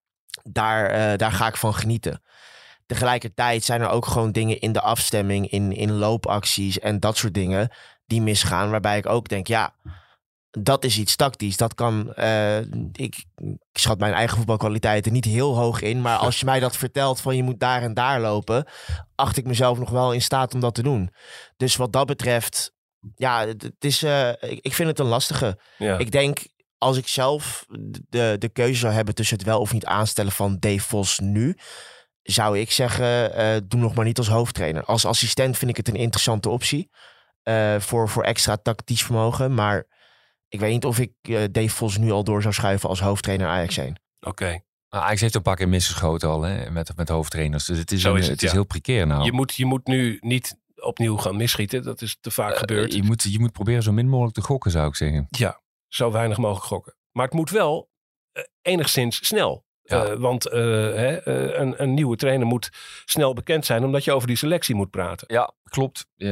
daar, uh, daar ga ik van genieten. Tegelijkertijd zijn er ook gewoon dingen in de afstemming, in, in loopacties en dat soort dingen die misgaan. Waarbij ik ook denk, ja, dat is iets tactisch. Dat kan, uh, ik, ik schat mijn eigen voetbalkwaliteiten niet heel hoog in. Maar als je mij dat vertelt van je moet daar en daar lopen, acht ik mezelf nog wel in staat om dat te doen. Dus wat dat betreft, ja, het, het is, uh, ik, ik vind het een lastige. Ja. Ik denk, als ik zelf de, de keuze zou hebben tussen het wel of niet aanstellen van Dave Vos nu, zou ik zeggen, uh, doe nog maar niet als hoofdtrainer. Als assistent vind ik het een interessante optie. Uh, voor, voor extra tactisch vermogen. Maar ik weet niet of ik uh, Dave Vos nu al door zou schuiven als hoofdtrainer Ajax één. Oké. Okay. Nou, Ajax heeft een paar keer misgeschoten al hè, met, met hoofdtrainers. Dus het is, een, is het, het ja. is heel precair nou. Je moet, je moet nu niet opnieuw gaan misschieten. Dat is te vaak uh, gebeurd. Je moet, je moet proberen zo min mogelijk te gokken, zou ik zeggen. Ja, zo weinig mogelijk gokken. Maar het moet wel uh, enigszins snel. Ja. Uh, want uh, hè, uh, een, een nieuwe trainer moet snel bekend zijn, omdat je over die selectie moet praten. Ja, klopt. Uh,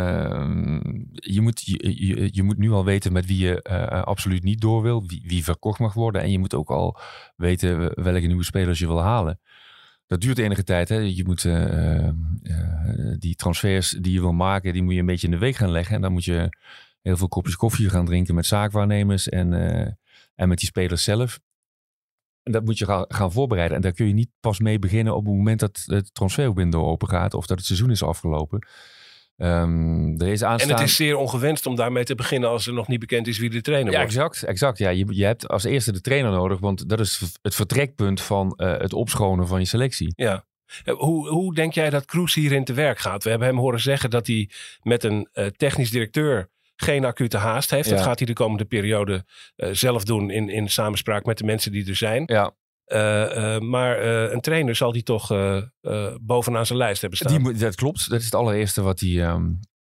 je, moet, je, je, je moet nu al weten met wie je uh, absoluut niet door wil, wie, wie verkocht mag worden. En je moet ook al weten welke nieuwe spelers je wil halen. Dat duurt enige tijd. Hè? Je moet uh, uh, die transfers die je wil maken, die moet je een beetje in de week gaan leggen. En dan moet je heel veel kopjes koffie gaan drinken met zaakwaarnemers en, uh, en met die spelers zelf. En dat moet je gaan, gaan voorbereiden. En daar kun je niet pas mee beginnen op het moment dat het transferwindow open gaat of dat het seizoen is afgelopen. Um, er is aanstaan... En het is zeer ongewenst om daarmee te beginnen als er nog niet bekend is wie de trainer ja, wordt. Exact, exact. Ja, je, je hebt als eerste de trainer nodig, want dat is het vertrekpunt van uh, het opschonen van je selectie. Ja. Hoe, hoe denk jij dat Kroes hierin te werk gaat? We hebben hem horen zeggen dat hij met een uh, technisch directeur geen acute haast heeft. Ja. Dat gaat hij de komende periode uh, zelf doen in, in samenspraak met de mensen die er zijn. Ja. Uh, uh, maar uh, een trainer zal die toch uh, uh, bovenaan zijn lijst hebben staan. Die, dat klopt. Dat is het allereerste wat hij, um,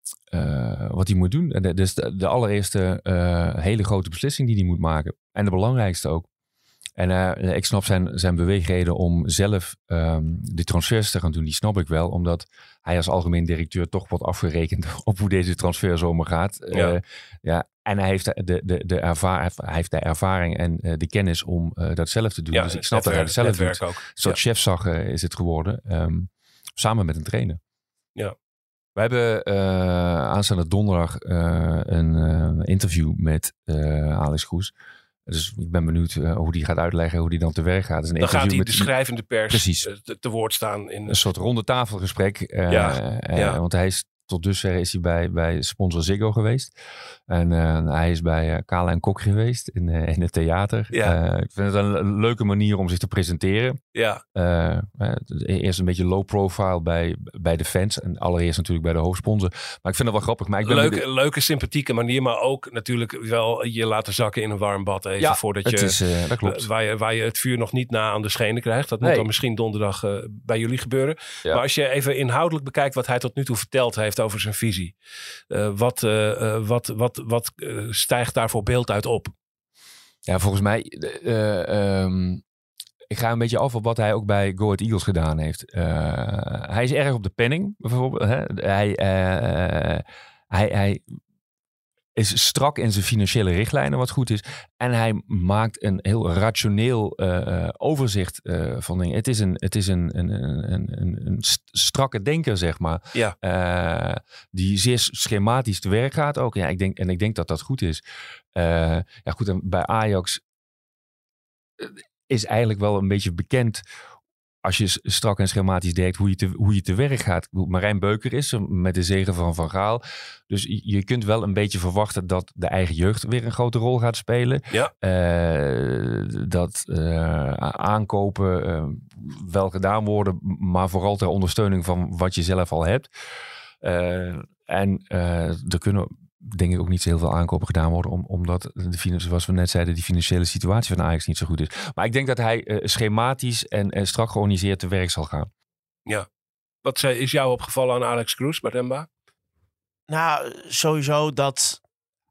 uh, wat hij moet doen. Dat is de, de allereerste uh, hele grote beslissing die hij moet maken. En de belangrijkste ook. En uh, ik snap zijn, zijn beweegreden om zelf um, die transfers te gaan doen. Die snap ik wel. Omdat hij als algemeen directeur toch wordt afgerekend op hoe deze transferzomer gaat. Ja. Uh, ja, en hij heeft de, de, de, ervaar, hij heeft de ervaring en uh, de kennis om uh, dat zelf te doen. Ja, dus ik snap dat hij het zelf doet. Ook. Een soort ja. chefzag uh, is het geworden. Um, samen met een trainer. Ja. We hebben uh, aanstaande donderdag uh, een uh, interview met uh, Alex Kroes. Dus ik ben benieuwd uh, hoe die gaat uitleggen hoe die dan te werk gaat. Dus een dan gaat hij met de schrijvende pers precies. te, te woord staan. In een soort ronde tafelgesprek. Uh, ja, uh, ja. Want hij is tot dusver is hij bij, bij sponsor Ziggo geweest. En uh, hij is bij uh, Kale en Kok geweest in, uh, in het theater. Ja. Uh, ik vind het een, een leuke manier om zich te presenteren. Ja. Uh, uh, eerst een beetje low profile bij, bij de fans. En allereerst natuurlijk bij de hoofdsponsor. Maar ik vind het wel grappig. Maar ik ben leuke, de... leuke, sympathieke manier. Maar ook natuurlijk wel je laten zakken in een warm bad. Even ja, voordat het je, is, uh, dat klopt. Uh, waar, je, waar je het vuur nog niet na aan de schenen krijgt. Dat nee. moet dan misschien donderdag uh, bij jullie gebeuren. Ja. Maar als je even inhoudelijk bekijkt wat hij tot nu toe verteld heeft over zijn visie. Uh, wat, uh, wat, wat, wat uh, stijgt daar voor beeld uit op? Ja, volgens mij... Uh, um, ik ga een beetje af op wat hij ook bij Go Ahead Eagles gedaan heeft. Uh, hij is erg op de penning, bijvoorbeeld. Hè? Hij, uh, hij, hij is strak in zijn financiële richtlijnen, wat goed is. En hij maakt een heel rationeel uh, overzicht uh, van dingen. Het is een, het is een, een, een, een, een strakke denker, zeg maar. Ja. Uh, die zeer schematisch te werk gaat ook. Ja, ik denk, en ik denk dat dat goed is. Uh, ja, goed, en bij Ajax is eigenlijk wel een beetje bekend, als je strak en schematisch denkt, hoe je te, hoe je te werk gaat. Marijn Beuker is er met de zegen van Van Gaal. Dus je kunt wel een beetje verwachten dat de eigen jeugd weer een grote rol gaat spelen. Ja. Uh, dat uh, aankopen uh, wel gedaan worden, maar vooral ter ondersteuning van wat je zelf al hebt. Uh, en uh, er kunnen denk ik ook niet zo heel veel aankopen gedaan worden, om, omdat, de, zoals we net zeiden, die financiële situatie van Ajax niet zo goed is. Maar ik denk dat hij uh, schematisch en, en strak georganiseerd te werk zal gaan. Ja. Wat is jou opgevallen aan Alex Kroes, Maremba? Nou, sowieso dat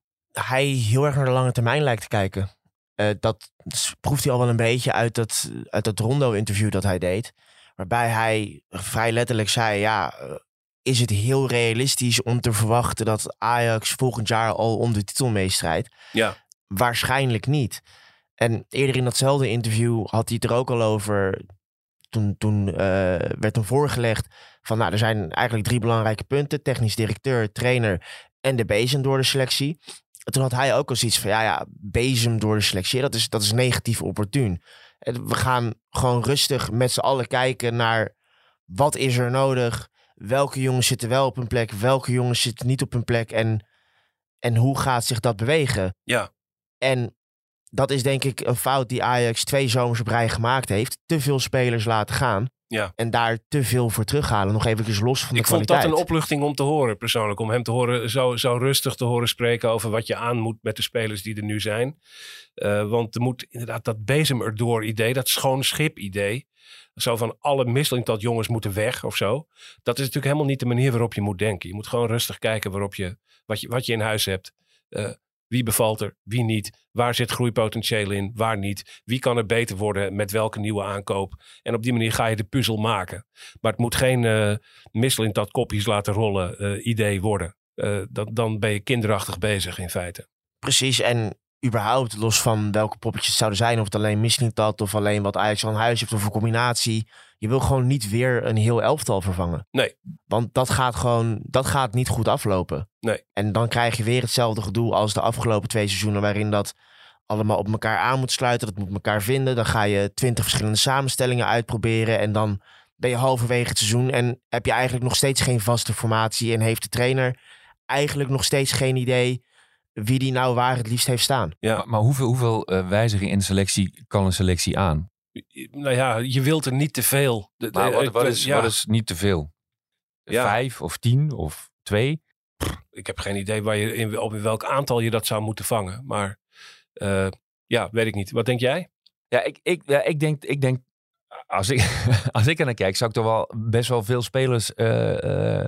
hij heel erg naar de lange termijn lijkt te kijken. Uh, dat proeft hij al wel een beetje uit dat, uit dat Rondo-interview dat hij deed. Waarbij hij vrij letterlijk zei, ja, uh, is het heel realistisch om te verwachten dat Ajax volgend jaar al om de titel meestrijdt? Ja. Waarschijnlijk niet. En eerder in datzelfde interview had hij het er ook al over. Toen, toen uh, werd hem voorgelegd van, nou, er zijn eigenlijk drie belangrijke punten. Technisch directeur, trainer en de bezem door de selectie. En toen had hij ook al zoiets van, ja, ja, bezem door de selectie, dat is, dat is negatief opportun. En we gaan gewoon rustig met z'n allen kijken naar wat is er nodig. Welke jongens zitten wel op hun plek, welke jongens zitten niet op hun plek en, en hoe gaat zich dat bewegen? Ja. En dat is denk ik een fout die Ajax twee zomers op rij gemaakt heeft. Te veel spelers laten gaan ja. en daar te veel voor terughalen. Nog even los van de ik kwaliteit. Ik vond dat een opluchting om te horen persoonlijk. Om hem te horen, zo, zo rustig te horen spreken over wat je aan moet met de spelers die er nu zijn. Uh, want er moet inderdaad dat bezem erdoor idee, dat schoon schip idee. Zo van alle Mislintat jongens moeten weg of zo. Dat is natuurlijk helemaal niet de manier waarop je moet denken. Je moet gewoon rustig kijken waarop je, wat, je, wat je in huis hebt. Uh, wie bevalt er, wie niet. Waar zit groeipotentieel in, waar niet. Wie kan er beter worden met welke nieuwe aankoop. En op die manier ga je de puzzel maken. Maar het moet geen uh, Mislintat kopjes laten rollen uh, idee worden. Uh, dat, dan ben je kinderachtig bezig in feite. Precies, en überhaupt, los van welke poppetjes het zouden zijn, of het alleen Mislintat of alleen wat Ajax al in huis heeft of een combinatie. Je wil gewoon niet weer een heel elftal vervangen. Nee. Want dat gaat gewoon, dat gaat niet goed aflopen. Nee. En dan krijg je weer hetzelfde gedoe als de afgelopen twee seizoenen, waarin dat allemaal op elkaar aan moet sluiten. Dat moet elkaar vinden. Dan ga je twintig verschillende samenstellingen uitproberen en dan ben je halverwege het seizoen en heb je eigenlijk nog steeds geen vaste formatie en heeft de trainer eigenlijk nog steeds geen idee wie die nou waar het liefst heeft staan. Ja, maar, maar hoeveel, hoeveel uh, wijzigingen in de selectie kan een selectie aan? Nou ja, je wilt er niet te veel. De, maar wat, wat, is, ja. wat is niet te veel? Ja. Vijf of tien of twee? Ik heb geen idee waar je in, op welk aantal je dat zou moeten vangen. Maar uh, ja, weet ik niet. Wat denk jij? Ja, ik, ik, ja, ik denk... Ik denk als ik, als ik er naar kijk, zou ik toch wel best wel veel spelers uh, uh,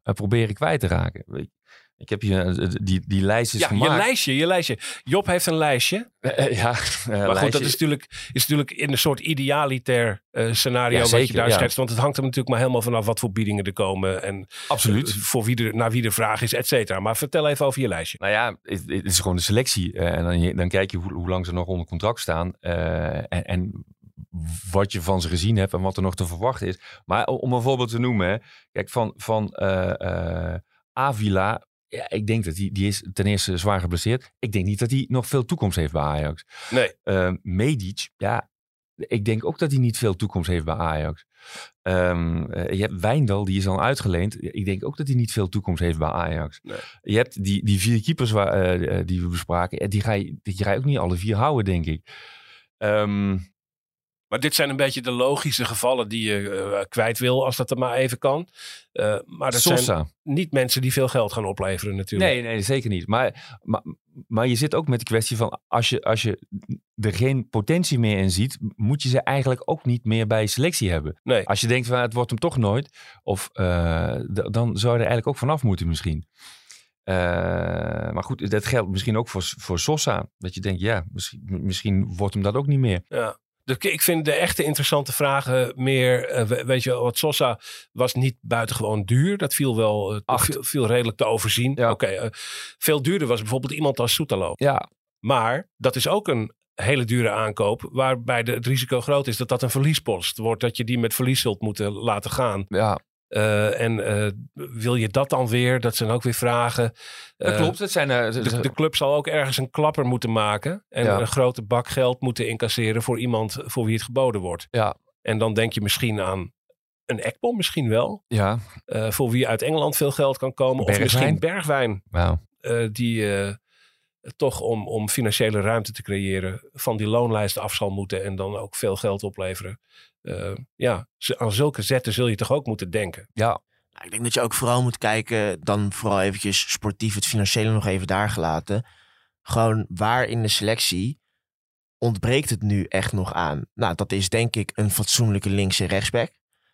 uh, proberen kwijt te raken. Ik, ik heb hier uh, die, die lijstjes ja, gemaakt. je lijstje, je lijstje. Job heeft een lijstje. Uh, uh, ja, uh, maar lijstje. goed, dat is natuurlijk, is natuurlijk in een soort idealitair uh, scenario ja, wat zeker, je daar ja. schetst. Want het hangt er natuurlijk maar helemaal vanaf wat voor biedingen er komen. En Absoluut. Uh, voor wie er, naar wie de vraag is, et cetera. Maar vertel even over je lijstje. Nou ja, het, het is gewoon de selectie. Uh, en dan, dan kijk je hoe, hoe lang ze nog onder contract staan. Uh, en, en wat je van ze gezien hebt en wat er nog te verwachten is. Maar om een voorbeeld te noemen. Hè, kijk, van, van uh, uh, Avila... Ja, ik denk dat die, die is ten eerste zwaar geblesseerd. Ik denk niet dat hij nog veel toekomst heeft bij Ajax. Nee. Uh, Medic, ja, ik denk ook dat hij niet veel toekomst heeft bij Ajax. Um, uh, je hebt Wijndal, die is al uitgeleend. Ik denk ook dat hij niet veel toekomst heeft bij Ajax. Nee. Je hebt die, die vier keepers waar, uh, die we bespraken. Die ga, je, die ga je ook niet alle vier houden, denk ik. Um, Maar dit zijn een beetje de logische gevallen die je uh, kwijt wil, als dat er maar even kan. Uh, maar dat Sosa. zijn niet mensen die veel geld gaan opleveren natuurlijk. Nee, nee, zeker niet. Maar, maar, maar je zit ook met de kwestie van, als je, als je er geen potentie meer in ziet, moet je ze eigenlijk ook niet meer bij selectie hebben. Nee. Als je denkt van, het wordt hem toch nooit, of uh, d- dan zou je er eigenlijk ook vanaf moeten misschien. Uh, maar goed, dat geldt misschien ook voor, voor Sosa. Dat je denkt, ja, misschien, misschien wordt hem dat ook niet meer. Ja. Ik vind de echte interessante vragen meer, uh, weet je, wat Sosa was niet buitengewoon duur. Dat viel wel uh, viel, viel redelijk te overzien. Ja. Oké, okay, uh, veel duurder was bijvoorbeeld iemand als Soetalo. Ja. Maar dat is ook een hele dure aankoop, waarbij de, het risico groot is dat dat een verliespost wordt, dat je die met verlies zult moeten laten gaan. Ja. Uh, en uh, wil je dat dan weer? Dat zijn ook weer vragen. Dat uh, klopt. Het zijn, uh, de, de club zal ook ergens een klapper moeten maken. En ja. een grote bak geld moeten incasseren voor iemand voor wie het geboden wordt. Ja. En dan denk je misschien aan een Ekpom, misschien wel. Ja. Uh, voor wie uit Engeland veel geld kan komen. Bergwijn. Of misschien Bergwijn. Wow. Uh, die uh, toch om, om financiële ruimte te creëren van die loonlijst af zal moeten. En dan ook veel geld opleveren. Uh, ja, aan zulke zetten zul je toch ook moeten denken. Ja. Nou, ik denk dat je ook vooral moet kijken, dan vooral eventjes sportief het financiële nog even daar gelaten. Gewoon waar in de selectie ontbreekt het nu echt nog aan? Nou, dat is denk ik een fatsoenlijke linkse rechtsback.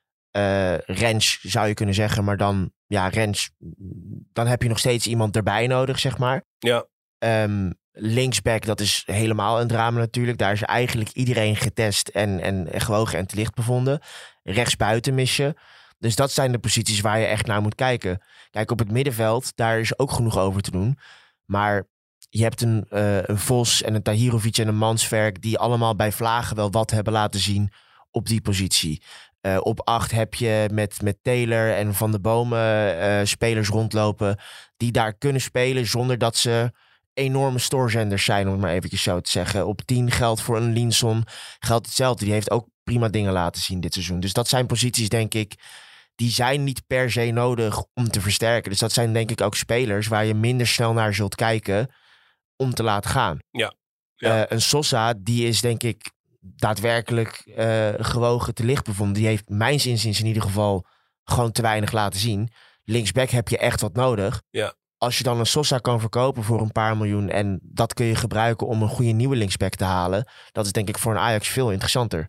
Uh, Rens zou je kunnen zeggen, maar dan, ja, Rens, dan heb je nog steeds iemand erbij nodig, zeg maar. Ja. Um, linksback, dat is helemaal een drama natuurlijk. Daar is eigenlijk iedereen getest en, en, en gewogen en te licht bevonden. Rechtsbuiten mis je. Dus dat zijn de posities waar je echt naar moet kijken. Kijk, op het middenveld, daar is ook genoeg over te doen. Maar je hebt een, uh, een Vos en een Tahirovic en een Mansverk die allemaal bij vlagen wel wat hebben laten zien op die positie. Uh, op acht heb je met, met Taylor en Van de Bomen uh, spelers rondlopen die daar kunnen spelen zonder dat ze enorme stoorzenders zijn, om het maar eventjes zo te zeggen. Op tien geldt voor een Linson geldt hetzelfde. Die heeft ook prima dingen laten zien dit seizoen. Dus dat zijn posities, denk ik, die zijn niet per se nodig om te versterken. Dus dat zijn denk ik ook spelers waar je minder snel naar zult kijken om te laten gaan. Ja. ja. Uh, een Sosa, die is denk ik daadwerkelijk uh, gewogen te licht bevonden. Die heeft mijns inziens in ieder geval gewoon te weinig laten zien. Linksback heb je echt wat nodig. Ja. Als je dan een Sosa kan verkopen voor een paar miljoen en dat kun je gebruiken om een goede nieuwe linksback te halen, dat is denk ik voor een Ajax veel interessanter.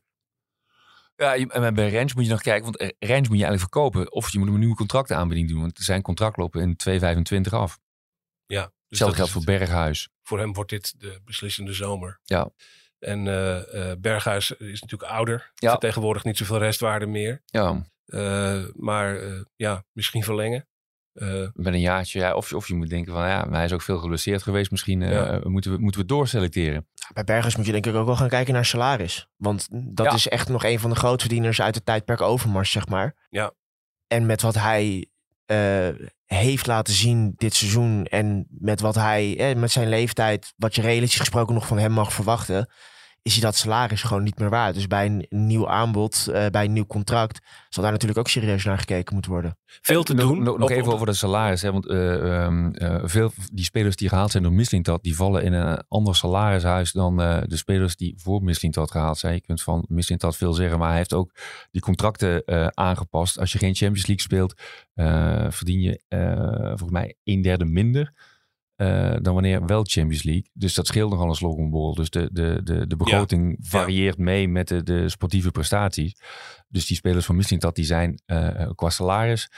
Ja, en bij Rens moet je nog kijken, want Rens moet je eigenlijk verkopen. Of je moet hem een nieuwe contractaanbieding doen, want zijn contract lopen in twee vijfentwintig af. Ja. Dus hetzelfde geldt voor Berghuis. Voor hem wordt dit de beslissende zomer. Ja. En uh, uh, Berghuis is natuurlijk ouder. Ja. Vertegenwoordigt niet zoveel restwaarde meer. Ja. Uh, maar uh, ja, misschien verlengen. Uh, Met een jaartje. Ja, of, of je moet denken van ja, hij is ook veel geblesseerd geweest. Misschien uh, ja. moeten, we, moeten we doorselecteren. Bij Berghuis moet je denk ik ook wel gaan kijken naar salaris. Want dat ja. is echt nog een van de grootverdieners uit het tijdperk Overmars, zeg maar. Ja. En met wat hij uh, heeft laten zien dit seizoen en met wat hij, eh, met zijn leeftijd, wat je realistisch gesproken nog van hem mag verwachten, is hij dat salaris gewoon niet meer waard. Dus bij een nieuw aanbod, uh, bij een nieuw contract, zal daar natuurlijk ook serieus naar gekeken moeten worden. Veel te doen. Nog, nog even over de salaris. Hè, want uh, um, uh, veel die spelers die gehaald zijn door Mislintat, die vallen in een ander salarishuis dan uh, de spelers die voor Mislintat gehaald zijn. Je kunt van Mislintat veel zeggen, maar hij heeft ook die contracten uh, aangepast. Als je geen Champions League speelt, uh, verdien je uh, volgens mij een derde minder Uh, dan wanneer wel Champions League. Dus dat scheelt nogal een slok om bol. Dus de, de, de, de begroting ja. varieert ja. mee met de, de sportieve prestaties. Dus die spelers van Mislintat, die zijn uh, qua salaris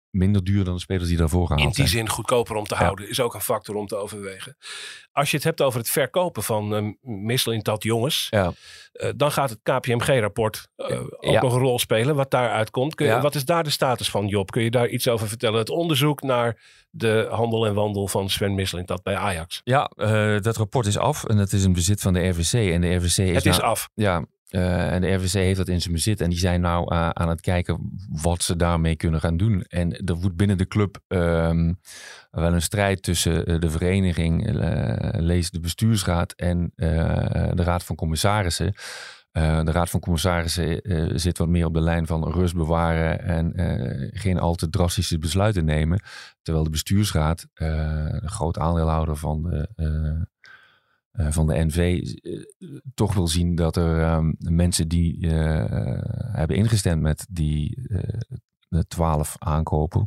minder duur dan de spelers die daarvoor gehaald In die zijn. zin goedkoper om te Ja. houden is ook een factor om te overwegen. Als je het hebt over het verkopen van uh, Mislintat jongens, Ja. uh, dan gaat het K P M G-rapport uh, ook Ja. nog een rol spelen wat daaruit komt. Kun je, Ja. Wat is daar de status van, Job? Kun je daar iets over vertellen? Het onderzoek naar de handel en wandel van Sven Mislintat bij Ajax. Ja, uh, dat rapport is af en het is in bezit van de R V C. En de R V C is Het is nou- af. Ja, uh, en de R V C heeft dat in zijn bezit. En die zijn nou uh, aan het kijken wat ze daarmee kunnen gaan doen. En er woedt binnen de club um, wel een strijd tussen uh, de vereniging, uh, lees de bestuursraad en uh, de raad van commissarissen. Uh, de raad van commissarissen uh, zit wat meer op de lijn van rust bewaren en uh, geen al te drastische besluiten nemen. Terwijl de bestuursraad, uh, de groot aandeelhouder van de, uh, uh, van de N V, uh, toch wil zien dat er um, mensen die uh, hebben ingestemd met die uh, de twaalf aankopen,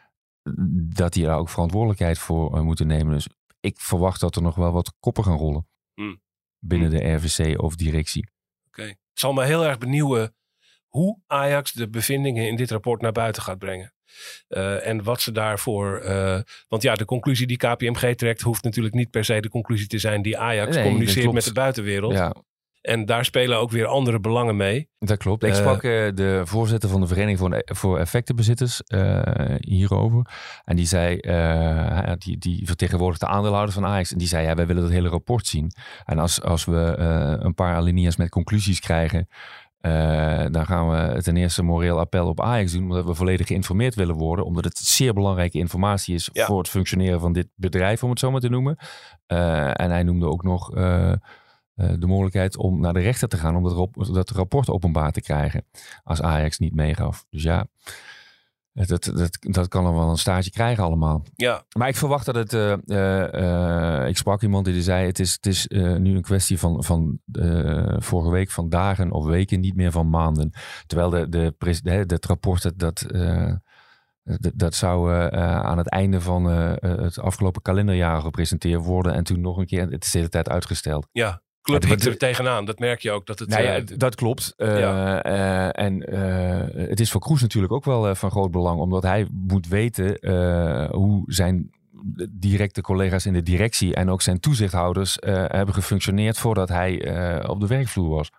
dat die daar ook verantwoordelijkheid voor uh, moeten nemen. Dus ik verwacht dat er nog wel wat koppen gaan rollen Hmm. binnen de R V C of directie. Oké. Het zal me heel erg benieuwen hoe Ajax de bevindingen in dit rapport naar buiten gaat brengen. Uh, en wat ze daarvoor... Uh, want ja, de conclusie die K P M G trekt hoeft natuurlijk niet per se de conclusie te zijn die Ajax Nee, dat communiceert klopt. met de buitenwereld. Ja, En daar spelen ook weer andere belangen mee. dat klopt. Ik Uh, sprak uh, de voorzitter van de Vereniging voor, voor Effectenbezitters uh, hierover. En die zei, uh, die, die vertegenwoordigt de aandeelhouders van Ajax. En die zei, ja, wij willen het hele rapport zien. En als, als we uh, een paar alinea's met conclusies krijgen, Uh, dan gaan we ten eerste moreel appel op Ajax doen, omdat we volledig geïnformeerd willen worden, omdat het zeer belangrijke informatie is Ja. voor het functioneren van dit bedrijf, om het zo maar te noemen. Uh, en hij noemde ook nog uh, uh, de mogelijkheid om naar de rechter te gaan om dat, rap- dat rapport openbaar te krijgen, als Ajax niet meegaf. Dus ja, dat, dat, dat kan er wel een staartje krijgen allemaal. Ja, Maar ik verwacht dat het... Uh, uh, uh, ik sprak iemand die zei, het is, het is uh, nu een kwestie van, van uh, vorige week van dagen of weken, niet meer van maanden. Terwijl de, de, pres- de, het rapport, dat, dat, uh, dat, dat zou uh, uh, aan het einde van uh, het afgelopen kalenderjaar gepresenteerd worden en toen nog een keer, het is de hele tijd uitgesteld. ja. Club Ja, hikt de- er tegenaan. Dat merk je ook. Dat het, Nou ja, uh, d- dat klopt. Uh, Ja. uh, en uh, het is voor Kroes natuurlijk ook wel uh, van groot belang, omdat hij moet weten uh, hoe zijn directe collega's in de directie en ook zijn toezichthouders uh, hebben gefunctioneerd voordat hij uh, op de werkvloer was.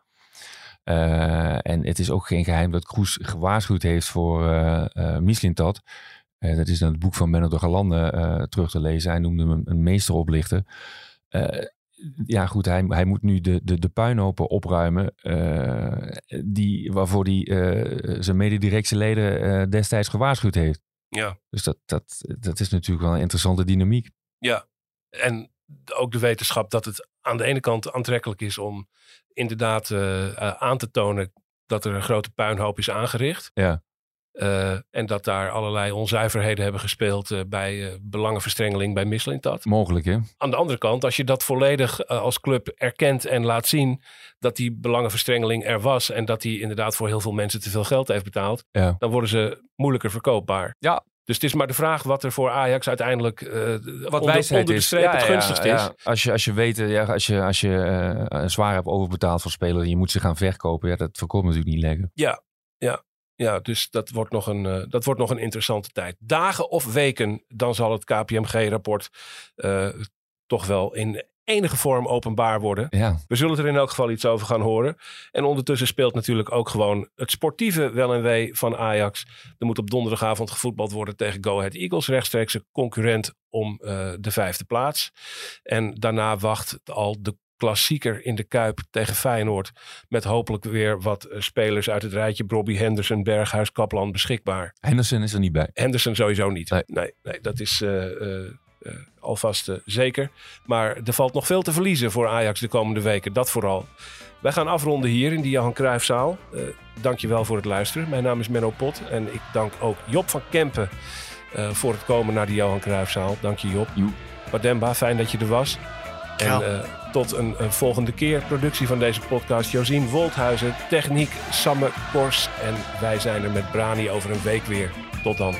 Uh, en het is ook geen geheim dat Kroes gewaarschuwd heeft voor uh, uh, Mislintat. Uh, dat is in het boek van Benno de Galande uh, terug te lezen. Hij noemde hem een meesteroplichter. Uh, Ja, goed, hij, hij moet nu de, de, de puinhopen opruimen uh, die, waarvoor hij uh, zijn mededirectieleden uh, destijds gewaarschuwd heeft. ja. Dus dat, dat, dat is natuurlijk wel een interessante dynamiek. Ja, en ook de wetenschap dat het aan de ene kant aantrekkelijk is om inderdaad uh, uh, aan te tonen dat er een grote puinhoop is aangericht. Ja. Uh, en dat daar allerlei onzuiverheden hebben gespeeld uh, bij uh, belangenverstrengeling bij Mislintat. Mogelijk, hè? Aan de andere kant, als je dat volledig uh, als club erkent en laat zien dat die belangenverstrengeling er was en dat die inderdaad voor heel veel mensen te veel geld heeft betaald, Ja. dan worden ze moeilijker verkoopbaar. Ja. Dus het is maar de vraag wat er voor Ajax uiteindelijk uh, Wat onder, wijsheid onder de is. streep Ja, het ja, gunstigst ja. is. Als je, als je weet, ja, als je, als je uh, zwaar hebt overbetaald voor spelers en je moet ze gaan verkopen, ja, dat verkoopt natuurlijk niet lekker. Ja, ja. Ja, dus dat wordt, nog een, uh, dat wordt nog een interessante tijd. Dagen of weken, dan zal het K P M G-rapport uh, toch wel in enige vorm openbaar worden. Ja. We zullen er in elk geval iets over gaan horen. En ondertussen speelt natuurlijk ook gewoon het sportieve wel en wee van Ajax. Er moet op donderdagavond gevoetbald worden tegen Go Ahead Eagles. Rechtstreeks een concurrent om uh, de vijfde plaats. En daarna wacht al de klassieker in de Kuip tegen Feyenoord. Met hopelijk weer wat uh, spelers uit het rijtje Bobby Henderson, Berghuis, Kaplan beschikbaar. Henderson is er niet bij. Henderson sowieso niet. Nee, nee, nee dat is uh, uh, uh, alvast uh, zeker. Maar er valt nog veel te verliezen voor Ajax de komende weken. Dat vooral. Wij gaan afronden hier in de Johan Cruijffzaal. Uh, Dankjewel voor het luisteren. Mijn naam is Menno Pot. En ik dank ook Job van Kempen uh, voor het komen naar de Johan Cruijffzaal. Dank je, Job. Joep. Wademba, fijn dat je er was. En Ja. uh, tot een, een volgende keer. Productie van deze podcast Josien Wolthuizen. Techniek Samme Kors. En wij zijn er met Brani over een week weer. Tot dan.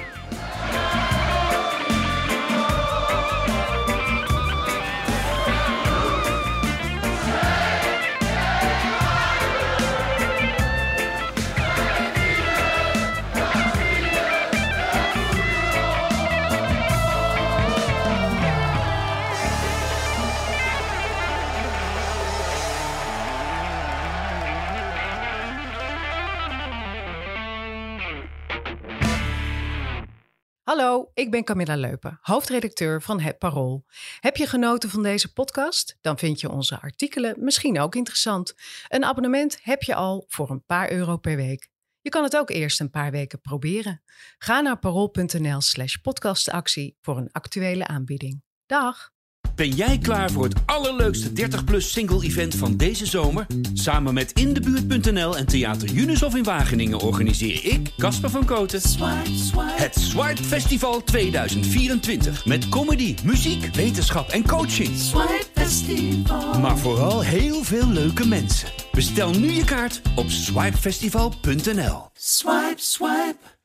Hallo, ik ben Camilla Leupen, hoofdredacteur van Het Parool. Heb je genoten van deze podcast? Dan vind je onze artikelen misschien ook interessant. Een abonnement heb je al voor een paar euro per week. Je kan het ook eerst een paar weken proberen. Ga naar parool.nl slash podcastactie voor een actuele aanbieding. Dag! Ben jij klaar voor het allerleukste dertig plus single event van deze zomer? Samen met Indebuurt punt n l en Theater Junushof in Wageningen organiseer ik, Casper van Koten, Swipe, Swipe. Het Swipe Festival tweeduizend vierentwintig. Met comedy, muziek, wetenschap en coaching. Swipe Festival. Maar vooral heel veel leuke mensen. Bestel nu je kaart op swipefestival punt n l. Swipe, swipe.